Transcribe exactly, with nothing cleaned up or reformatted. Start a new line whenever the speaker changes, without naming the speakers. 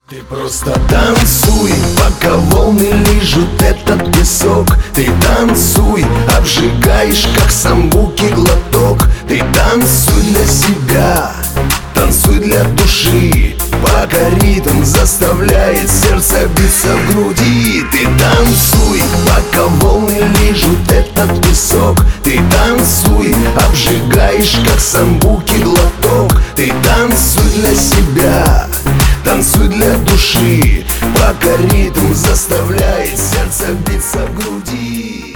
Ты просто танцуй, пока волны лижут этот песок. Ты танцуй, обжигаешь, как самбуки глоток. Ты танцуй для себя, танцуй для души, пока ритм заставляет сердце биться в груди. Ты танцуй, пока волны лижут этот песок. Ты танцуй, обжигаешь, как самбуки глоток. Ты танцуй для себя, танцуй для души, пока ритм заставляет сердце биться в груди.